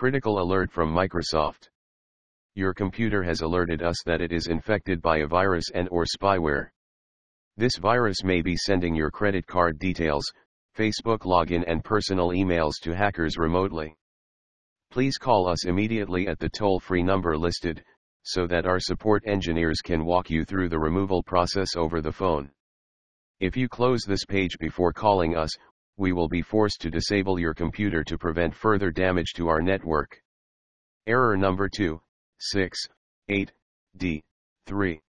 Critical alert from Microsoft. Your computer has alerted us that it is infected by a virus and/or spyware. This virus may be sending your credit card details, Facebook login and personal emails to hackers remotely. Please call us immediately at the toll-free number listed, so that our support engineers can walk you through the removal process over the phone. If you close this page before calling us, we will be forced to disable your computer to prevent further damage to our network. Error number 2, 6, 8, D, 3.